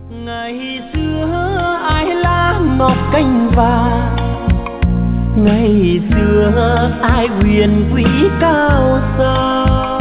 Ngày xưa ai lá ngọc cành vàng, ngày xưa ai huyền quý cao sang.